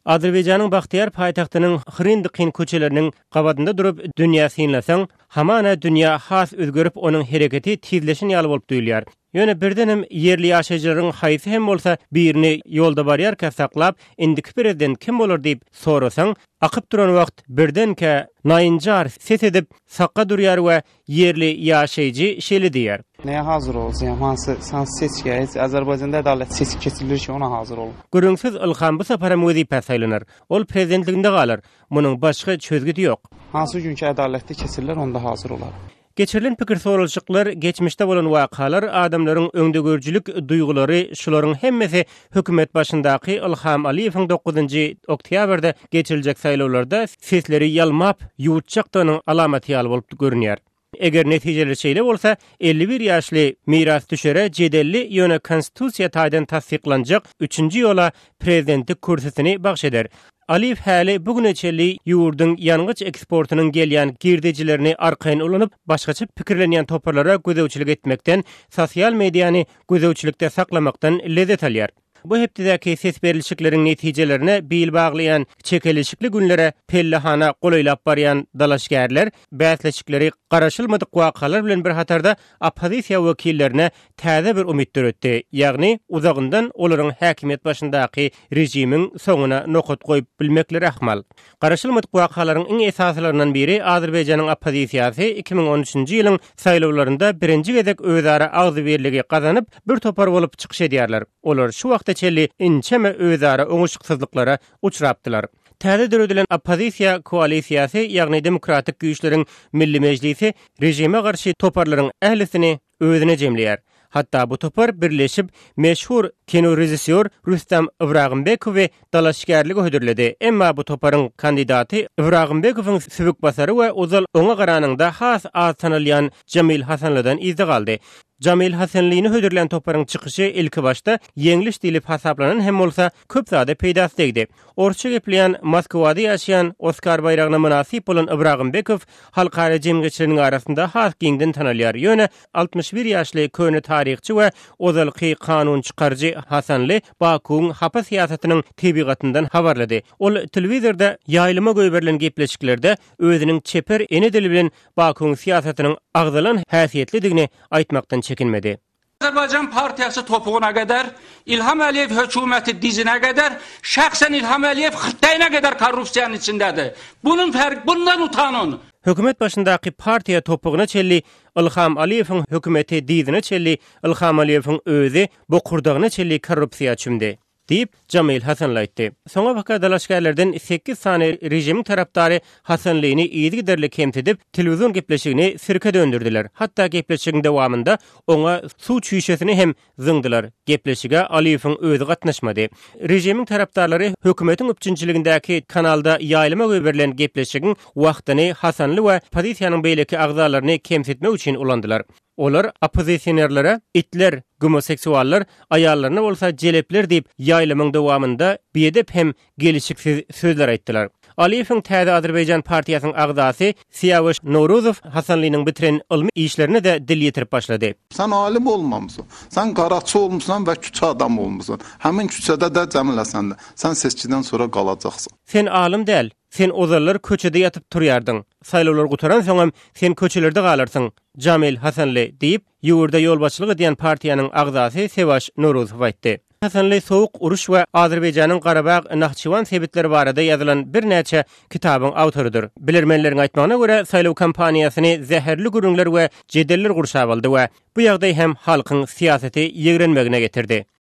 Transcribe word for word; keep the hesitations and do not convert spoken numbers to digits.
Azerbaycanın Baxtiyar paytaxtynyň Xrindiqin köçeleriniň gabadynda durup dünýä synlasaň, hamana dünýä has özgörüp onuň hereketi tizleşen ýaly bolup duýulýar. Ýöne birdenim yerli ýaşaýjylaryň haýsy hem bolsa birini ýolda barýarka saklap, indiki prezident kim bolar diýip sorasaň, akyp duran wagt birdenke naýynjar ses edip sakka durýar we yerli ýaşaýjy şeli diýär. Näme hazır bolsam, hansy sans seçkiýe, Azerbaýjanda adalet seçki keçirilir ki ona hazır ol. Gürüňsiz Ilham bu sapara muzipa saýlanar. Ol prezidentliginde galar. Munyň başga çözgüdi ýok. Hansy günkü adaletli keçiriler onda hazır olar. Geçirilen pikir sorulşyklar, geçmişde bolan wakalar, adamlaryň öňdegörjülük duýgulary, şolaryň hemmesi hökümet başyndaky Ilham Aliýewiň dokuzunjy oktýabrda geçiriljek saýlawlarda sesleri ýalmap, ýuwutjakdygynyň alamaty ýaly bolup görünýär. Eger netijeler şeýle bolsa, elli bir ýaşly miras düşere jedelli ýöne konstitusiýa taýdan tasdiklanjak üçünji ýola prezidentlik kürsüsini bagş eder. Aliýew häli bugüneçeli ýurduň ýangyç eksportunyň gelýän girdijilerini arkaýyn ulanyp, başgaça pikirlenýän toparlara gözewçilik etmekden, sosial mediýany gözewçilikde saklamakdan lezzet alýar. Bu hepdäki ses berilişikleriň netijelerine bil baglayan çekelişikli günlere pellahana golaýlap barýan dalaşgärler, bäsleşikleri garaşylmadyk wakalar bilen bir hatarda opozisiýa wekillerine täze bir umyt döretdi. Ýagny uzagyndan olaryň häkimiýet başyndaky rejimiň soňuna nokot goýup bilmekleri ahmal. Garaşylmadyk wakalaryň iň esaslarynyň biri Azerbaýjanyň opozisiýasy iki ming on üçünji ýylyň saýlawlarynda birinji gezek özara agzy berligi gazanyp bir topar bolup çykyş edýärler. Olar şu wagtda çelli inçeme özara oňuşyksızlyklara uçrapdylar. Täze döredilen opozisiýa koalisiýasy, ýagny demokratik güýçleriň Milli Mejlisi rejime garşy toparlaryň ählisini özüne jemleýär. Hatta bu topar birleşip meşhur kino rejissor Rüstem Ibragimbekowy dalaşgärligi hödürledi. Emma bu toparın kandidaty Ibragimbekowyň sübük basary we ozal oňa garanyňda has az tanylýan Jamil Hasanlydan izde galdy. Jamil Hasanlyny hödürlen toparın çykyşy ilki başta ýeňliş dilip hasaplanan hem bolsa köp zada peýdasy degdi. Orçy gepleýän Moskwada ýaşaýan Oskar bayragyna münasip bolan Ibragimbekow halkara jemgyçileriň arasynda has giňden tanylýar. Ýöne altmış bir ýaşly köne taryhçy we ozalky kanun çykarjy Hasanly Bakuň hapa siýasatynyň tebigatyndan habarlady. Ol telewizorda ýaýlyma göýberilen gepleşiklerde özüniň çeper ene dili bilen Bakuň siýasatynyň agdalan häsiýetlidigini aýtmakdan çekinmedi. Azerbaycan Partiyası topuğuna kadar, İlham Aliyev hükümeti dizine kadar, şahsen İlham Aliyev hırtayına kadar korrupsiyanın içindedir. Bunun fark, bundan utanın. Hökümet başındaky partiýa topugyna çelli Ilham Aliýewiň hökümeti dizine çelli Ilham Aliýewiň özü bu kurdagyna çelli korrupsiýa çümdi diýip Jamil Hasanly aýtdy. Soňa waka dalaşgärlerden sekiz sany rejimiň tarapdary Hasanlyny ýygy giderli kemtedip telewizyon gepleşigini sirke döndürdiler. Hatta gepleşigiň dowamında oňa suw çüýşesini hem zyňdylar. Gepleşige Aliýewiň özü gatnaşmady. Rejimiň tarapdarlary hökümetiň üçinçiligindäki kanalda ýaýlyma göberilen gepleşigiň wagtyny Hasanly we pozisiýanyň beýleki agzalaryny kemsetmek üçin ulandylar. Olar opozisiýnerlere itler, homoseksuallar aýallaryna bolsa jelepler diýip ýaýlymyň dowamında beýdep hem gelişiksiz sözler aýtdylar. Aliýewiň täze Azerbaýjan partiýasynyň agdasy Siýawaş Nowruzow Hasanlynyň bitiren ilmi işlerini de dil ýetirip başlady. Sen alim olmamysan, sen qaraçı olmuşsan we küçük adam olmuşsan. Hemin küçede de Jamil Hasanly. Sen seçkiden sonra galajaksan. Sen alim däl. Sen ozallar köçede yatıp turýardyň. Saýlawlar gutaran soňam sen köçelerde galarsyň. Jamil Hasanly diýip ýurda ýolbaşçylyk edýän partiýanyň agdasy Siýawaş Nowruzow aýtdy. Hasanly sowuk uruş we Azerbaýjanyň Garabag Nahçıwan sebitleri barada ýazylan bir näçe kitabyň awtorudyr. Bilermenleriň aýtmagyna görä, saýlaw kampaniýasyny zäherli gürüňler we jedeller gurşap aldy we bu ýagdaý hem halkyň siýasaty ýegrenmegine getirdi.